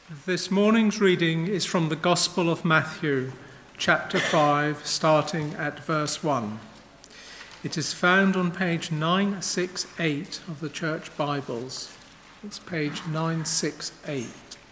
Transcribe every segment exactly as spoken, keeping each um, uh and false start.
This morning's reading is from the Gospel of Matthew, chapter five, starting at verse one. It is found on page nine sixty-eight of the Church Bibles. It's page nine sixty-eight.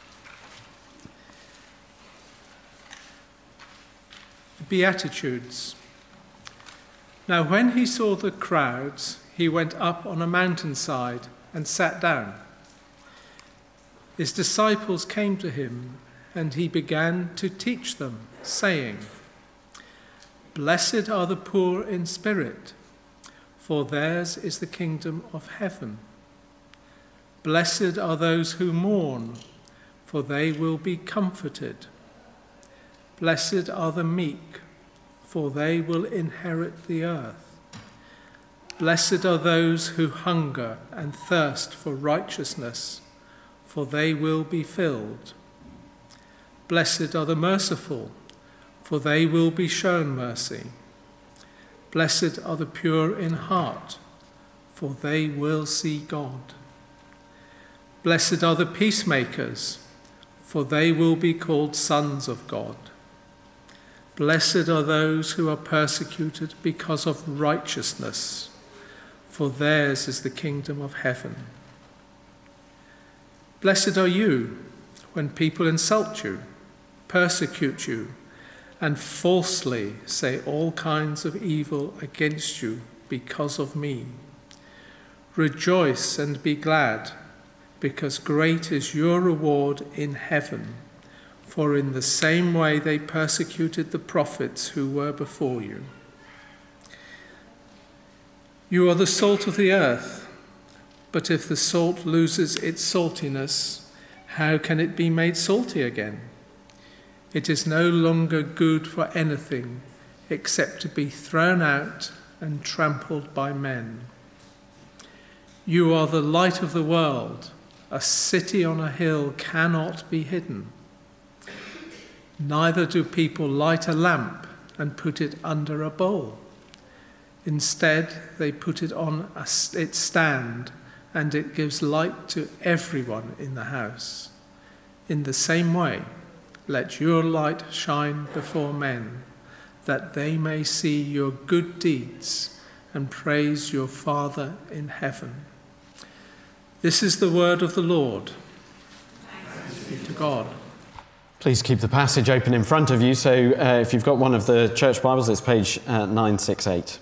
The Beatitudes. Now when he saw the crowds, he went up on a mountainside and sat down. His disciples came to him, and he began to teach them, saying, "Blessed are the poor in spirit, for theirs is the kingdom of heaven. Blessed are those who mourn, for they will be comforted. Blessed are the meek, for they will inherit the earth. Blessed are those who hunger and thirst for righteousness, for they will be filled. Blessed are the merciful, for they will be shown mercy. Blessed are the pure in heart, for they will see God. Blessed are the peacemakers, for they will be called sons of God. Blessed are those who are persecuted because of righteousness, for theirs is the kingdom of heaven. Blessed are you when people insult you, persecute you, and falsely say all kinds of evil against you because of me. Rejoice and be glad, because great is your reward in heaven, for in the same way they persecuted the prophets who were before you. You are the salt of the earth. But if the salt loses its saltiness, how can it be made salty again? It is no longer good for anything except to be thrown out and trampled by men. You are the light of the world. A city on a hill cannot be hidden. Neither do people light a lamp and put it under a bowl. Instead, they put it on a, its stand, and it gives light to everyone in the house. In the same way, let your light shine before men, that they may see your good deeds and praise your Father in heaven." This is the word of the Lord. Thanks be to God. Please keep the passage open in front of you. So uh, if you've got one of the church Bibles, it's page uh, nine sixty-eight.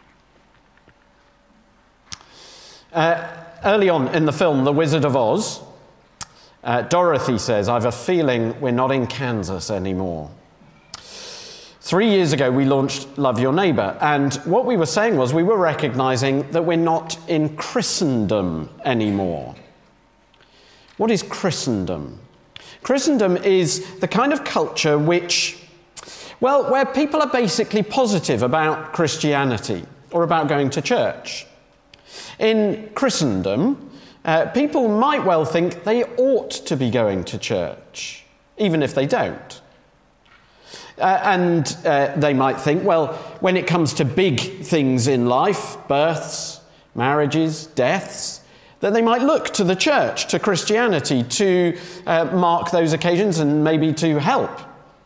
Uh, Early on in the film, The Wizard of Oz, uh, Dorothy says, "I've a feeling we're not in Kansas anymore." Three years ago, we launched Love Your Neighbour, and what we were saying was we were recognising that we're not in Christendom anymore. What is Christendom? Christendom is the kind of culture which, well, where people are basically positive about Christianity or about going to church. In Christendom, uh, people might well think they ought to be going to church, even if they don't. Uh, and uh, they might think, well, when it comes to big things in life, births, marriages, deaths, that they might look to the church, to Christianity, to uh, mark those occasions and maybe to help.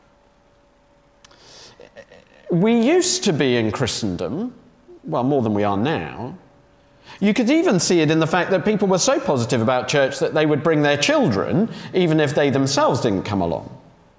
We used to be in Christendom, well, more than we are now. You could even see it in the fact that people were so positive about church that they would bring their children, even if they themselves didn't come along.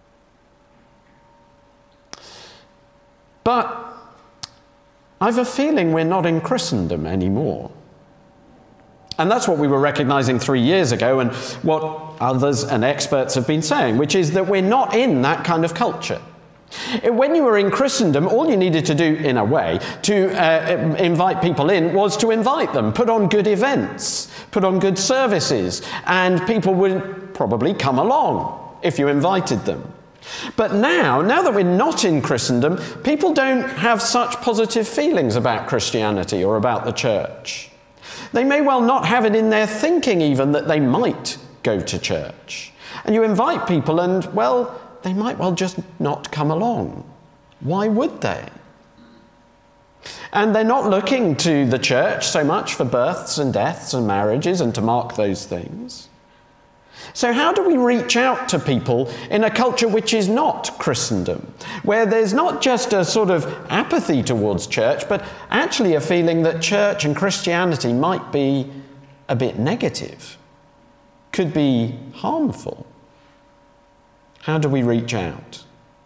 But I've a feeling we're not in Christendom anymore. And that's what we were recognising three years ago and what others and experts have been saying, which is that we're not in that kind of culture. When you were in Christendom, all you needed to do, in a way, to uh, invite people in was to invite them, put on good events, put on good services, and people would probably come along if you invited them. But now, now that we're not in Christendom, people don't have such positive feelings about Christianity or about the church. They may well not have it in their thinking even that they might go to church. And you invite people and, well, they might well just not come along. Why would they? And they're not looking to the church so much for births and deaths and marriages and to mark those things. So how do we reach out to people in a culture which is not Christendom, where there's not just a sort of apathy towards church, but actually a feeling that church and Christianity might be a bit negative, could be harmful? How do we reach out?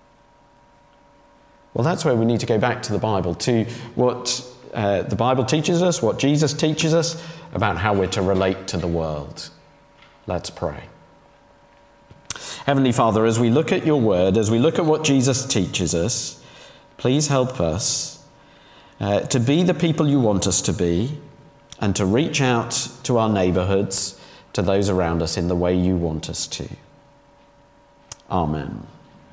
Well, that's where we need to go back to the Bible, to what uh, the Bible teaches us, what Jesus teaches us about how we're to relate to the world. Let's pray. Heavenly Father, as we look at your word, as we look at what Jesus teaches us, please help us uh, to be the people you want us to be and to reach out to our neighbourhoods, to those around us in the way you want us to. Amen.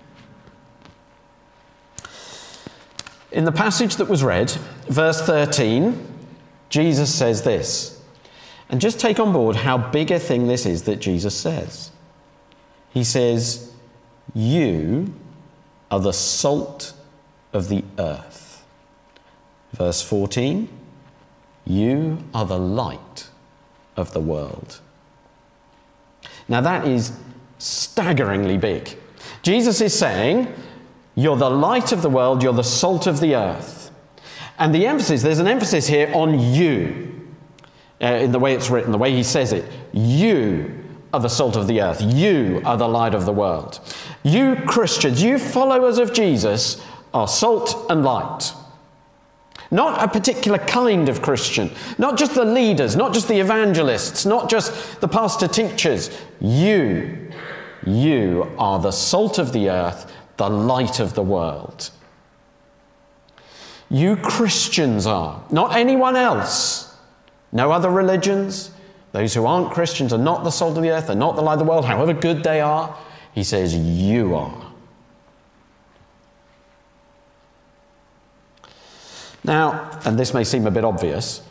In the passage that was read, verse thirteen, Jesus says this. And just take on board how big a thing this is that Jesus says. He says, you are the salt of the earth. Verse fourteen, you are the light of the world. Now that is staggeringly big. Jesus is saying, you're the light of the world, you're the salt of the earth. And the emphasis, there's an emphasis here on you. Uh, in the way it's written, the way he says it. You are the salt of the earth. You are the light of the world. You Christians, you followers of Jesus, are salt and light. Not a particular kind of Christian. Not just the leaders, not just the evangelists, not just the pastor teachers. You, you are the salt of the earth, the light of the world. You Christians are, not anyone else. No other religions. Those who aren't Christians are not the salt of the earth, they're not the light of the world, however good they are. He says, you are. Now, and this may seem a bit obvious,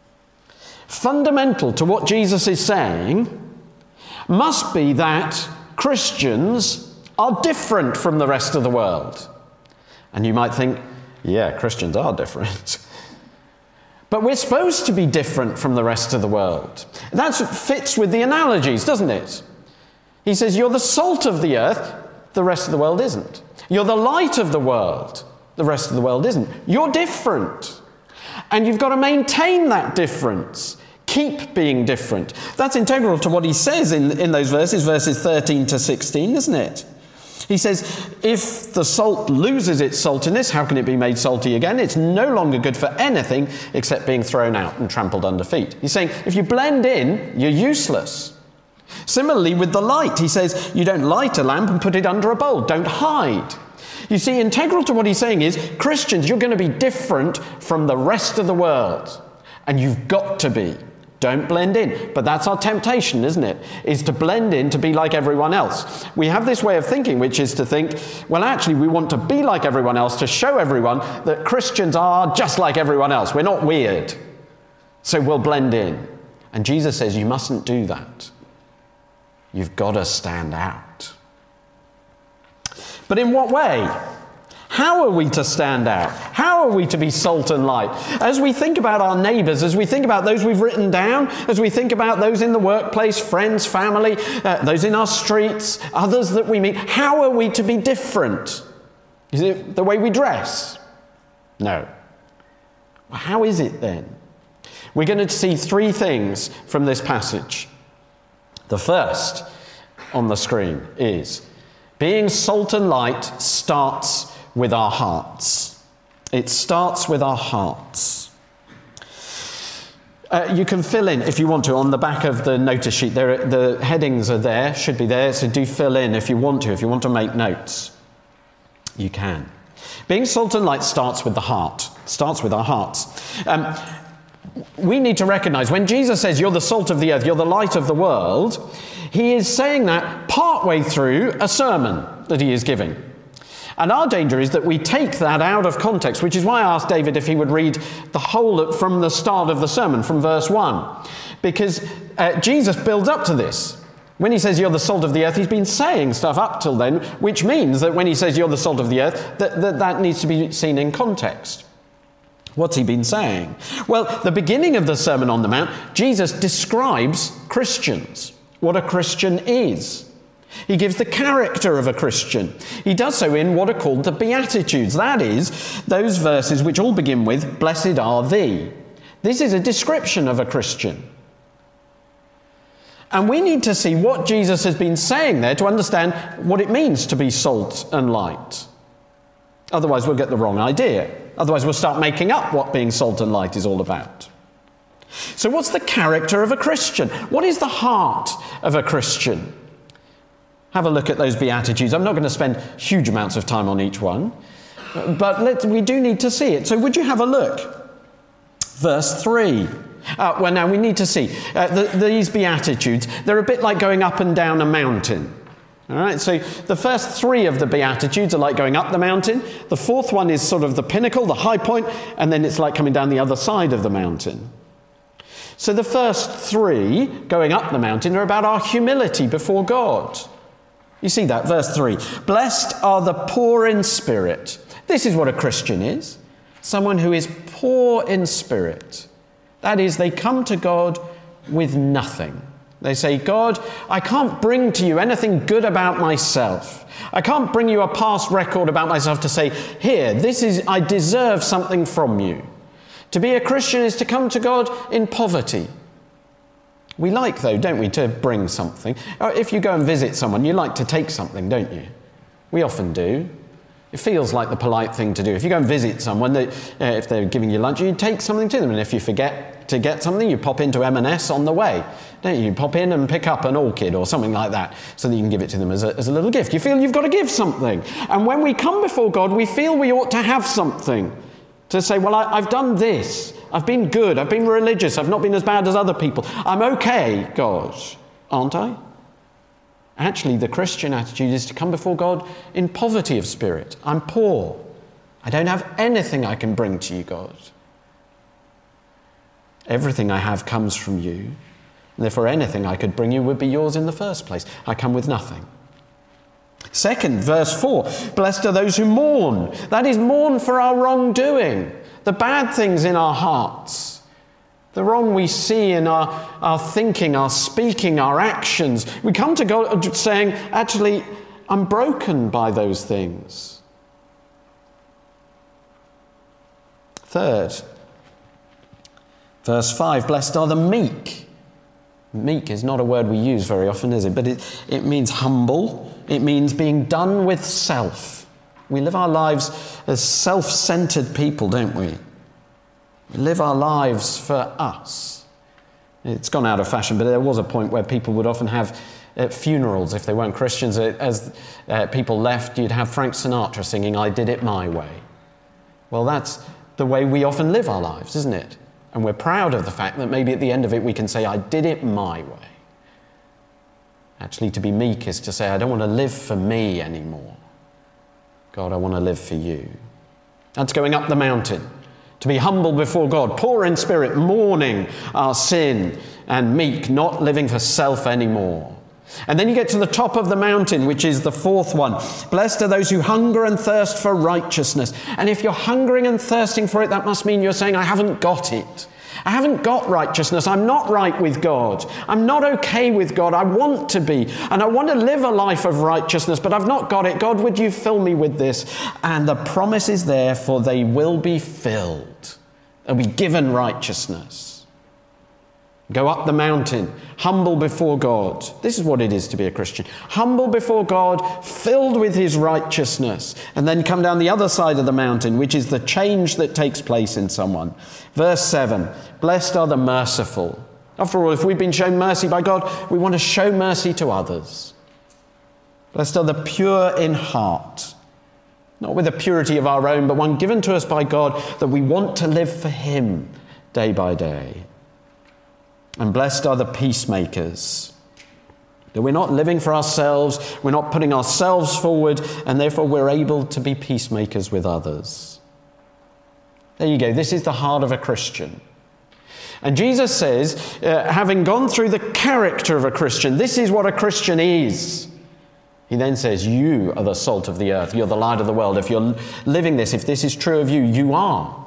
fundamental to what Jesus is saying must be that Christians are different from the rest of the world. And you might think, yeah, Christians are different. But we're supposed to be different from the rest of the world. That fits with the analogies, doesn't it? He says, you're the salt of the earth, the rest of the world isn't. You're the light of the world, the rest of the world isn't. You're different. And you've got to maintain that difference. Keep being different. That's integral to what he says in, in those verses, verses thirteen to sixteen, isn't it? He says, if the salt loses its saltiness, how can it be made salty again? It's no longer good for anything except being thrown out and trampled under feet. He's saying, if you blend in, you're useless. Similarly with the light, he says, you don't light a lamp and put it under a bowl. Don't hide. You see, integral to what he's saying is, Christians, you're going to be different from the rest of the world. And you've got to be. Don't blend in. But that's our temptation, isn't it? Is to blend in, to be like everyone else. We have this way of thinking, which is to think, well, actually, we want to be like everyone else, to show everyone that Christians are just like everyone else. We're not weird. So we'll blend in. And Jesus says, you mustn't do that. You've got to stand out. But in what way? How are we to stand out? How are we to be salt and light? As we think about our neighbours, as we think about those we've written down, as we think about those in the workplace, friends, family, uh, those in our streets, others that we meet, how are we to be different? Is it the way we dress? No. Well, how is it then? We're going to see three things from this passage. The first on the screen is, being salt and light starts with our hearts. It starts with our hearts. Uh, you can fill in, if you want to, on the back of the notice sheet. There are, the headings are there, should be there, so do fill in if you want to, if you want to make notes. You can. Being salt and light starts with the heart. Starts with our hearts. Um, we need to recognize, when Jesus says, you're the salt of the earth, you're the light of the world, he is saying that partway through a sermon that he is giving. And our danger is that we take that out of context, which is why I asked David if he would read the whole from the start of the sermon, from verse one. Because uh, Jesus builds up to this. When he says you're the salt of the earth, he's been saying stuff up till then, which means that when he says you're the salt of the earth, that, that, that needs to be seen in context. What's he been saying? Well, the beginning of the Sermon on the Mount, Jesus describes Christians. what a Christian is. He gives the character of a Christian. He does so in what are called the Beatitudes. That is, those verses which all begin with, "Blessed are thee." This is a description of a Christian. And we need to see what Jesus has been saying there to understand what it means to be salt and light. Otherwise, we'll get the wrong idea. Otherwise, we'll start making up what being salt and light is all about. So what's the character of a Christian? What is the heart of a Christian? Have a look at those Beatitudes. I'm not going to spend huge amounts of time on each one, but let, we do need to see it. So would you have a look? Verse three. Uh, well, now we need to see. Uh, the, these Beatitudes, they're a bit like going up and down a mountain. All right, so the first three of the Beatitudes are like going up the mountain. The fourth one is sort of the pinnacle, the high point, and then it's like coming down the other side of the mountain. So the first three, going up the mountain, are about our humility before God. You see that, verse three. Blessed are the poor in spirit. This is what a Christian is. Someone who is poor in spirit. That is, they come to God with nothing. They say, God, I can't bring to you anything good about myself. I can't bring you a past record about myself to say, here, this is, I deserve something from you. To be a Christian is to come to God in poverty. We like, though, don't we, to bring something. If you go and visit someone, you like to take something, don't you? We often do. It feels like the polite thing to do. If you go and visit someone, they, uh, if they're giving you lunch, you take something to them. And if you forget to get something, you pop into M and S on the way, don't you? You pop in and pick up an orchid or something like that so that you can give it to them as a, as a little gift. You feel you've got to give something. And when we come before God, we feel we ought to have something. To say, well, I, I've done this. I've been good. I've been religious. I've not been as bad as other people. I'm okay, God, aren't I? Actually, the Christian attitude is to come before God in poverty of spirit. I'm poor. I don't have anything I can bring to you, God. Everything I have comes from you. And therefore, anything I could bring you would be yours in the first place. I come with nothing. Second, verse four, blessed are those who mourn. That is, mourn for our wrongdoing, the bad things in our hearts. The wrong we see in our, our thinking, our speaking, our actions. We come to God saying, actually, I'm broken by those things. Third, verse five, blessed are the meek. Meek is not a word we use very often, is it? But it, it means humble. It means being done with self. We live our lives as self-centered people, don't we? We live our lives for us. It's gone out of fashion, but there was a point where people would often have uh, funerals, if they weren't Christians. As uh, people left, you'd have Frank Sinatra singing, I did it my way. Well, that's the way we often live our lives, isn't it? And we're proud of the fact that maybe at the end of it we can say, I did it my way. Actually, to be meek is to say, I don't want to live for me anymore. God, I want to live for you. That's going up the mountain. To be humble before God, poor in spirit, mourning our sin, and meek, not living for self anymore. And then you get to the top of the mountain, which is the fourth one. Blessed are those who hunger and thirst for righteousness. And if you're hungering and thirsting for it, that must mean you're saying, I haven't got it. I haven't got righteousness. I'm not right with God. I'm not okay with God. I want to be. And I want to live a life of righteousness, but I've not got it. God, would you fill me with this? And the promise is there, for they will be filled. They'll be given righteousness. Go up the mountain, humble before God. This is what it is to be a Christian. Humble before God, filled with his righteousness. And then come down the other side of the mountain, which is the change that takes place in someone. Verse seven, blessed are the merciful. After all, if we've been shown mercy by God, we want to show mercy to others. Blessed are the pure in heart. Not with a purity of our own, but one given to us by God, that we want to live for him day by day. And blessed are the peacemakers. That we're not living for ourselves, we're not putting ourselves forward, and therefore we're able to be peacemakers with others. There you go. This is the heart of a Christian. And Jesus says, uh, having gone through the character of a Christian, this is what a Christian is. He then says, you are the salt of the earth. You're the light of the world. If you're living this, if this is true of you, you are.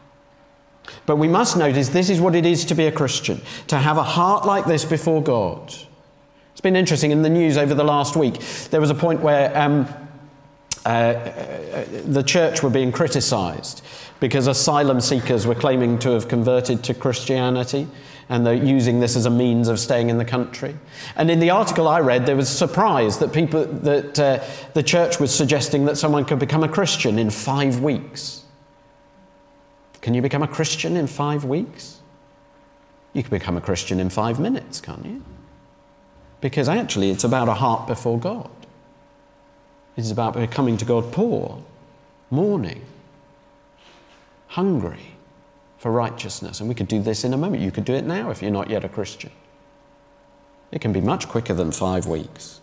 But we must notice this is what it is to be a Christian, to have a heart like this before God, It's been interesting in the news over the last week. There was a point where um, uh, the church were being criticised because asylum seekers were claiming to have converted to Christianity, and they're using this as a means of staying in the country. And in the article I read, there was surprise that people that uh, the church was suggesting that someone could become a Christian in five weeks. Can you become a Christian in five weeks? You can become a Christian in five minutes, can't you? Because actually it's about a heart before God. It's about coming to God poor, mourning, hungry for righteousness. And we could do this in a moment. You could do it now if you're not yet a Christian. It can be much quicker than five weeks.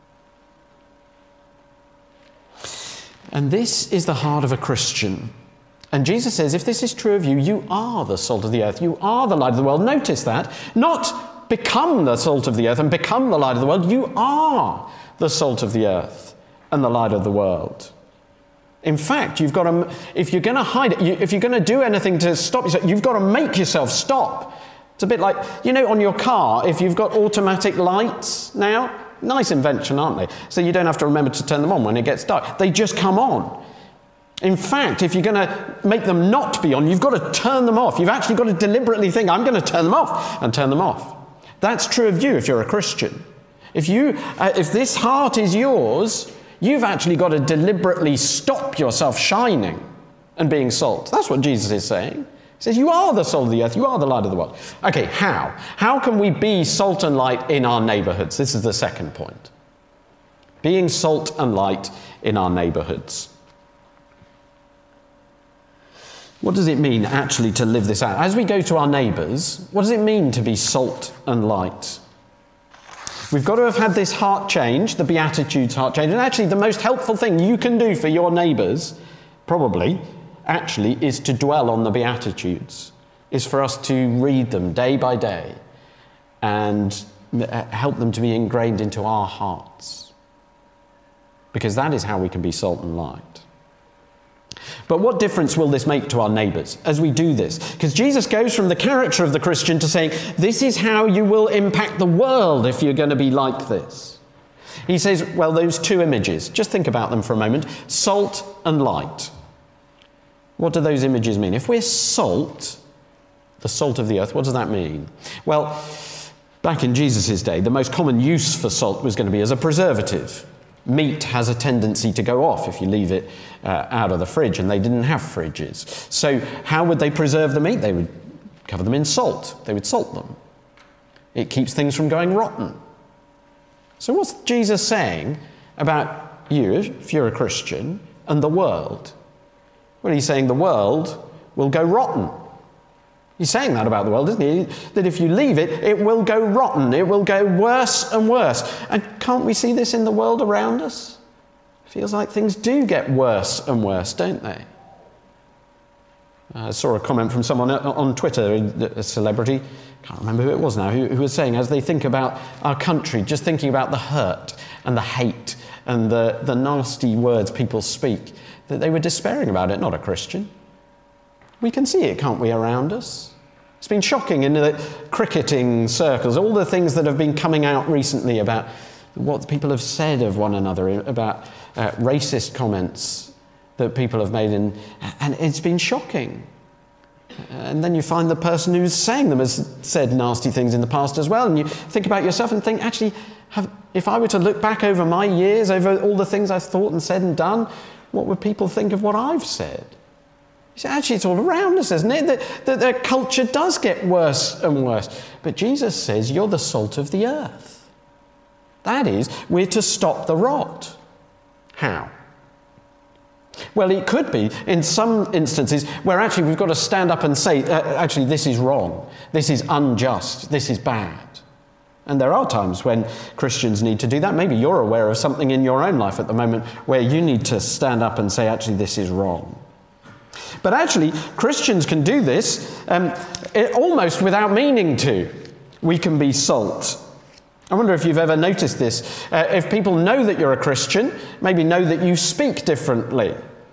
And this is the heart of a Christian. And Jesus says, if this is true of you, you are the salt of the earth. You are the light of the world. Notice that. Not become the salt of the earth and become the light of the world. You are the salt of the earth and the light of the world. In fact, you've got to, if you're going to hide it, you, if you're going to do anything to stop yourself, you've got to make yourself stop. It's a bit like, you know, on your car, if you've got automatic lights now, nice invention, aren't they? So you don't have to remember to turn them on when it gets dark. They just come on. In fact, if you're going to make them not be on, you've got to turn them off. You've actually got to deliberately think, I'm going to turn them off, and turn them off. That's true of you if you're a Christian. If you, uh, if this heart is yours, you've actually got to deliberately stop yourself shining and being salt. That's what Jesus is saying. He says, you are the salt of the earth, you are the light of the world. Okay, how? How can we be salt and light in our neighbourhoods? This is the second point. Being salt and light in our neighbourhoods. What does it mean actually to live this out? As we go to our neighbours, what does it mean to be salt and light? We've got to have had this heart change, the Beatitudes heart change. And actually the most helpful thing you can do for your neighbours, probably, actually, is to dwell on the Beatitudes, is for us to read them day by day and help them to be ingrained into our hearts. Because that is how we can be salt and light. But what difference will this make to our neighbours as we do this? Because Jesus goes from the character of the Christian to saying, this is how you will impact the world if you're going to be like this. He says, well, those two images, just think about them for a moment. Salt and light. What do those images mean? If we're salt, the salt of the earth, what does that mean? Well, back in Jesus' day, the most common use for salt was going to be as a preservative. Meat has a tendency to go off if you leave it uh, out of the fridge, and they didn't have fridges. So how would they preserve the meat? They would cover them in salt. They would salt them. It keeps things from going rotten. So what's Jesus saying about you, if you're a Christian, and the world? Well, he's saying the world will go rotten. He's saying that about the world, isn't he? That if you leave it, it will go rotten. It will go worse and worse. And can't we see this in the world around us? It feels like things do get worse and worse, don't they? I saw a comment from someone on Twitter, a celebrity, can't remember who it was now, who, who was saying, as they think about our country, just thinking about the hurt and the hate and the, the nasty words people speak, that they were despairing about it, not a Christian. We can see it, can't we, around us? It's been shocking in the cricketing circles, all the things that have been coming out recently about what people have said of one another, about uh, racist comments that people have made, in, and it's been shocking. And then you find the person who's saying them has said nasty things in the past as well, and you think about yourself and think, actually, have, if I were to look back over my years, over all the things I've thought and said and done, what would people think of what I've said? So actually, it's all around us, isn't it? That, that the culture does get worse and worse. But Jesus says, you're the salt of the earth. That is, we're to stop the rot. How? Well, it could be in some instances where actually we've got to stand up and say, uh, actually, this is wrong. This is unjust. This is bad. And there are times when Christians need to do that. Maybe you're aware of something in your own life at the moment where you need to stand up and say, actually, this is wrong. But actually, Christians can do this um, it, almost without meaning to. We can be salt. I wonder if you've ever noticed this. Uh, if people know that you're a Christian, maybe know that you speak differently.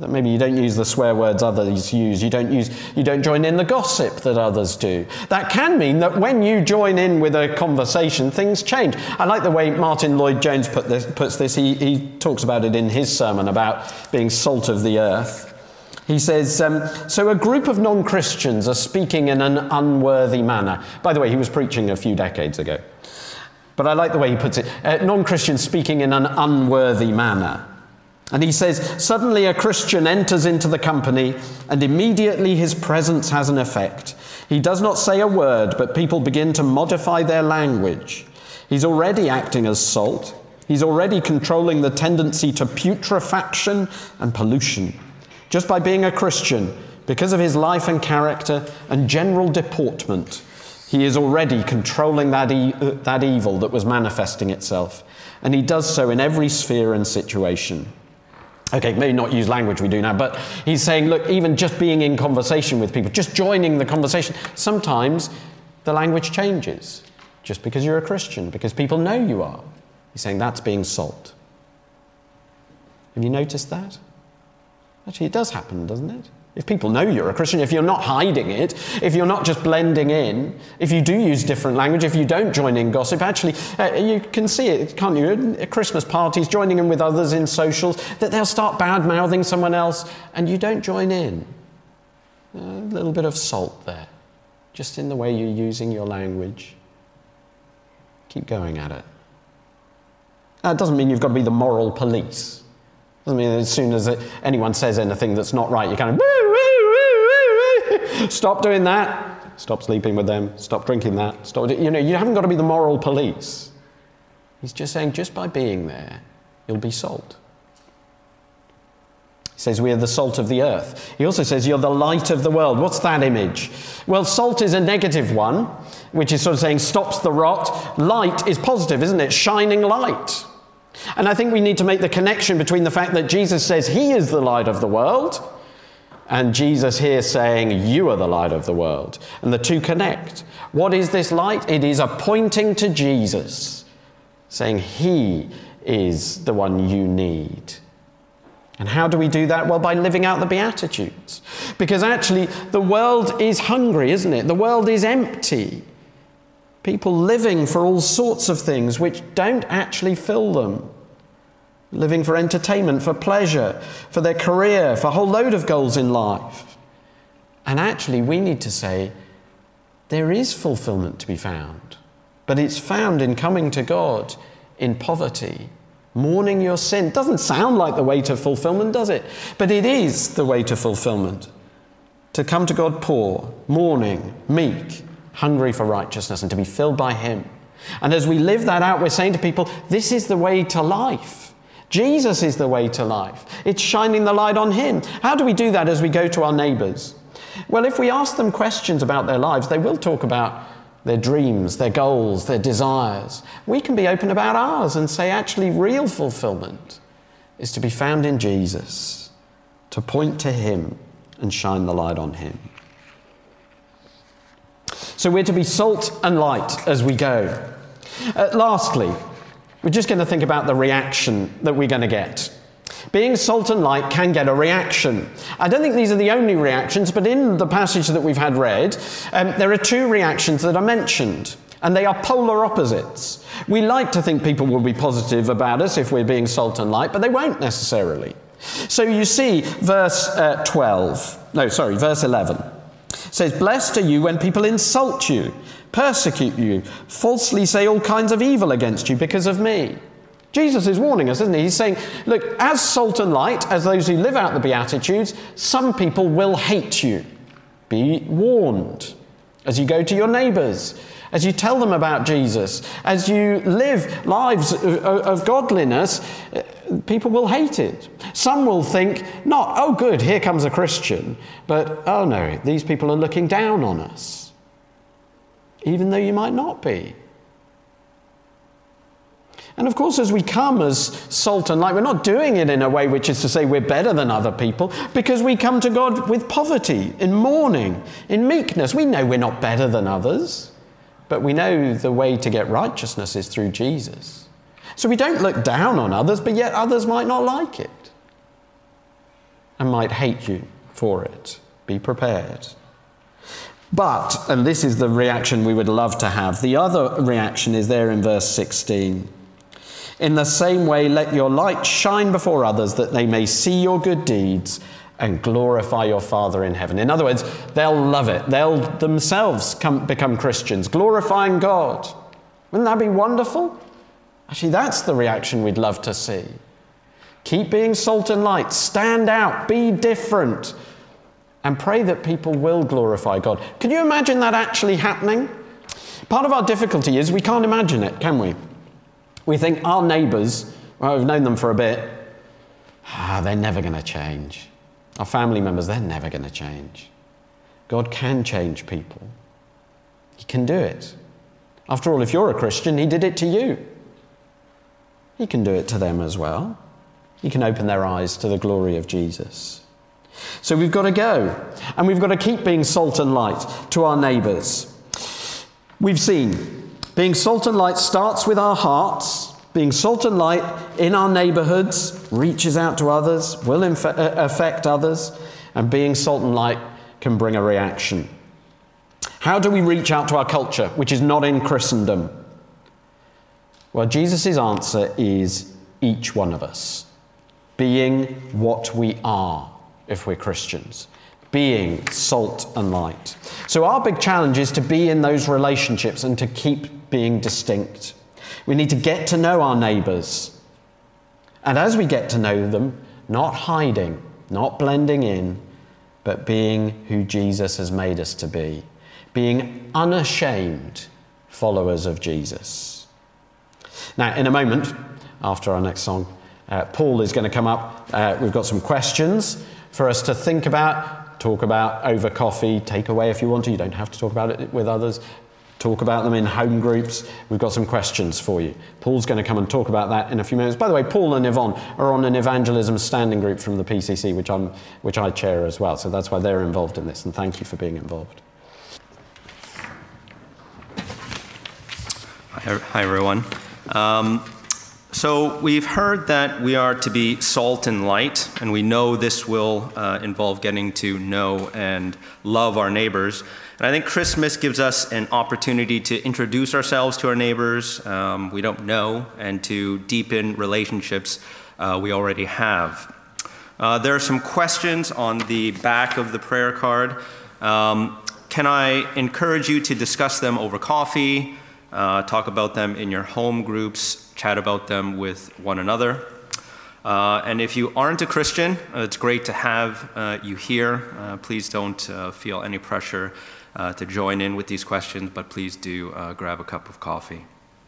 That maybe you don't use the swear words others use. You don't use, you don't join in the gossip that others do. That can mean that when you join in with a conversation, things change. I like the way Martin Lloyd-Jones put this, puts this. He, he talks about it in his sermon about being salt of the earth. He says, um, so a group of non-Christians are speaking in an unworthy manner. By the way, he was preaching a few decades ago. But I like the way he puts it. Uh, non-Christians speaking in an unworthy manner. And he says, suddenly a Christian enters into the company and immediately his presence has an effect. He does not say a word, but people begin to modify their language. He's already acting as salt. He's already controlling the tendency to putrefaction and pollution. Just by being a Christian, because of his life and character and general deportment, he is already controlling that, e- uh, that evil that was manifesting itself. And he does so in every sphere and situation. Okay, maybe not use language we do now, but he's saying, look, even just being in conversation with people, just joining the conversation, sometimes the language changes just because you're a Christian, because people know you are. He's saying that's being salt. Have you noticed that? Actually, it does happen, doesn't it? If people know you're a Christian, if you're not hiding it, if you're not just blending in, if you do use different language, if you don't join in gossip, actually, uh, you can see it, can't you? At Christmas parties, joining in with others in socials, that they'll start bad-mouthing someone else, and you don't join in. A little bit of salt there, just in the way you're using your language. Keep going at it. That doesn't mean you've got to be the moral police. Doesn't mean as soon as anyone says anything that's not right, you kind of, woo, woo, woo, woo, woo. Stop doing that. Stop sleeping with them. Stop drinking that. Stop. You know, you haven't got to be the moral police. He's just saying, just by being there, you'll be salt. He says we are the salt of the earth. He also says you're the light of the world. What's that image? Well, salt is a negative one, which is sort of saying stops the rot. Light is positive, isn't it? Shining light. And I think we need to make the connection between the fact that Jesus says he is the light of the world and Jesus here saying you are the light of the world. And the two connect. What is this light? It is a pointing to Jesus, saying he is the one you need. And how do we do that? Well, by living out the Beatitudes. Because actually the world is hungry, isn't it? The world is empty. People living for all sorts of things which don't actually fill them. Living for entertainment, for pleasure, for their career, for a whole load of goals in life. And actually we need to say, there is fulfillment to be found. But it's found in coming to God in poverty, mourning your sin. Doesn't sound like the way to fulfillment, does it? But it is the way to fulfillment. To come to God poor, mourning, meek, hungry for righteousness, and to be filled by him. And as we live that out, we're saying to people, this is the way to life. Jesus is the way to life. It's shining the light on him. How do we do that as we go to our neighbours? Well, if we ask them questions about their lives, they will talk about their dreams, their goals, their desires. We can be open about ours and say, actually, real fulfillment is to be found in Jesus, to point to him and shine the light on him. So we're to be salt and light as we go. Uh, lastly, we're just going to think about the reaction that we're going to get. Being salt and light can get a reaction. I don't think these are the only reactions, but in the passage that we've had read, um, there are two reactions that are mentioned, and they are polar opposites. We like to think people will be positive about us if we're being salt and light, but they won't necessarily. So you see verse uh, twelve, no, sorry, verse eleven. It says, blessed are you when people insult you, persecute you, falsely say all kinds of evil against you because of me. Jesus is warning us, isn't he? He's saying, look, as salt and light, as those who live out the Beatitudes, some people will hate you. Be warned. As you go to your neighbours, as you tell them about Jesus, as you live lives of, of godliness, people will hate it. Some will think, not, oh good, here comes a Christian, but, oh no, these people are looking down on us. Even though you might not be. And of course, as we come as salt and light, we're not doing it in a way which is to say we're better than other people, because we come to God with poverty, in mourning, in meekness. We know we're not better than others, but we know the way to get righteousness is through Jesus. So we don't look down on others, but yet others might not like it. and might hate you for it. Be prepared. But, and this is the reaction we would love to have, the other reaction is there in verse sixteen. In the same way, let your light shine before others, that they may see your good deeds and glorify your Father in heaven. In other words, they'll love it. They'll themselves come, become Christians, glorifying God. Wouldn't that be wonderful? Actually, that's the reaction we'd love to see. Keep being salt and light. Stand out. Be different. And pray that people will glorify God. Can you imagine that actually happening? Part of our difficulty is we can't imagine it, can we? We think our neighbours, well, we've known them for a bit, ah, they're never going to change. Our family members, they're never going to change. God can change people. He can do it. After all, if you're a Christian, he did it to you. He can do it to them as well. He can open their eyes to the glory of Jesus. So we've got to go, and we've got to keep being salt and light to our neighbours. We've seen being salt and light starts with our hearts. Being salt and light in our neighbourhoods reaches out to others, will inf- affect others, and being salt and light can bring a reaction. How do we reach out to our culture, which is not in Christendom? Well, Jesus' answer is each one of us. Being what we are, if we're Christians. Being salt and light. So our big challenge is to be in those relationships and to keep being distinct. We need to get to know our neighbours. And as we get to know them, not hiding, not blending in, but being who Jesus has made us to be. Being unashamed followers of Jesus. Now, in a moment, after our next song, uh, Paul is going to come up. Uh, we've got some questions for us to think about, talk about over coffee, take away if you want to. You don't have to talk about it with others. Talk about them in home groups. We've got some questions for you. Paul's going to come and talk about that in a few minutes. By the way, Paul and Yvonne are on an evangelism standing group from the P C C, which I'm, which I chair as well. So that's why they're involved in this. And thank you for being involved. Hi, hi everyone. Um, so we've heard that we are to be salt and light, and we know this will uh, involve getting to know and love our neighbors. And I think Christmas gives us an opportunity to introduce ourselves to our neighbors um, we don't know, and to deepen relationships uh, we already have. Uh, there are some questions on the back of the prayer card. Um, can I encourage you to discuss them over coffee, uh, talk about them in your home groups, chat about them with one another? Uh, and if you aren't a Christian, uh, it's great to have uh, you here. Uh, please don't uh, feel any pressure Uh, to join in with these questions, but please do uh, grab a cup of coffee.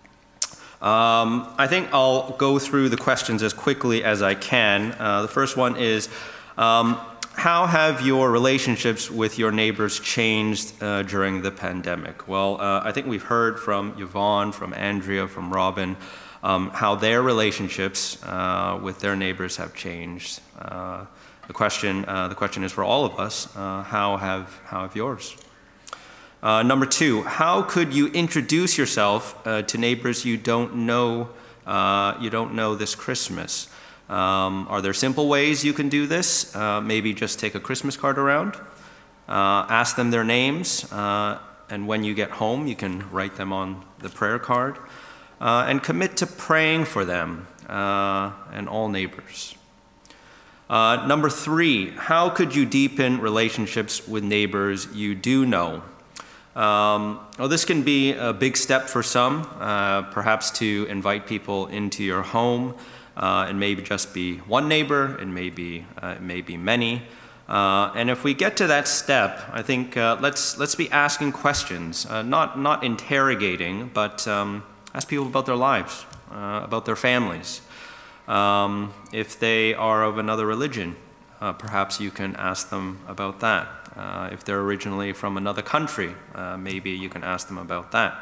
Um, I think I'll go through the questions as quickly as I can. Uh, the first one is, um, how have your relationships with your neighbors changed uh, during the pandemic? Well, uh, I think we've heard from Yvonne, from Andrea, from Robin, um, how their relationships uh, with their neighbors have changed. Uh, the question, uh, the question is for all of us, uh, how have, how have yours? Uh, number two, how could you introduce yourself uh, to neighbors you don't know uh, you don't know this Christmas? Um, are there simple ways you can do this? Uh, maybe just take a Christmas card around, uh, ask them their names, uh, and when you get home, you can write them on the prayer card, uh, and commit to praying for them uh, and all neighbors. Uh, number three, how could you deepen relationships with neighbors you do know? Um, well, this can be a big step for some, uh, perhaps to invite people into your home. Uh, it may just be one neighbor, it may be, uh, it may be many. Uh, and if we get to that step, I think uh, let's, let's be asking questions, uh, not, not interrogating, but um, ask people about their lives, uh, about their families. Um, if they are of another religion, uh, perhaps you can ask them about that. Uh, if they're originally from another country, uh, maybe you can ask them about that.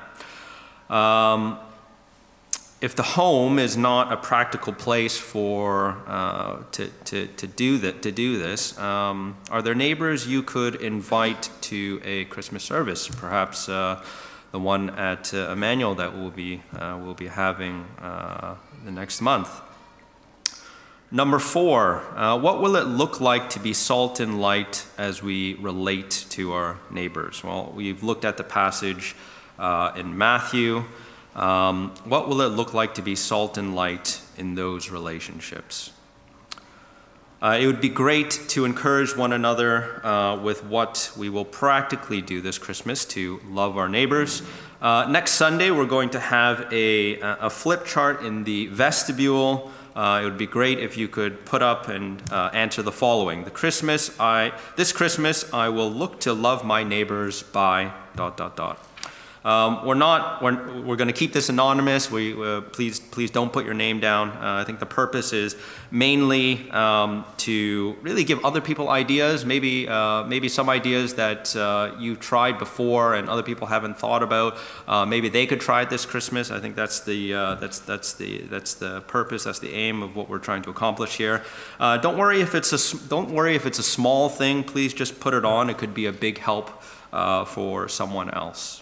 Um, if the home is not a practical place for uh, to, to, to, do that, to do this, um, are there neighbors you could invite to a Christmas service? Perhaps uh, the one at uh, Emmanuel that we'll be, uh, we'll be having uh, the next month. Number four, uh, what will it look like to be salt and light as we relate to our neighbors? Well, we've looked at the passage uh, in Matthew. Um, what will it look like to be salt and light in those relationships? Uh, it would be great to encourage one another uh, with what we will practically do this Christmas to love our neighbors. Uh, next Sunday, we're going to have a, a flip chart in the vestibule. Uh, it would be great if you could put up and uh, answer the following. The Christmas, I, this Christmas, I will look to love my neighbors by dot, dot, dot. Um, we're not, we're, we're going to keep this anonymous. We, uh, please, please don't put your name down. Uh, I think the purpose is mainly um, to really give other people ideas, maybe, uh, maybe some ideas that uh, you've tried before and other people haven't thought about. Uh, maybe they could try it this Christmas. I think that's the, uh, that's, that's the, that's the purpose, that's the aim of what we're trying to accomplish here. Uh, don't worry if it's a, don't worry if it's a small thing. Please just put it on. It could be a big help uh, for someone else.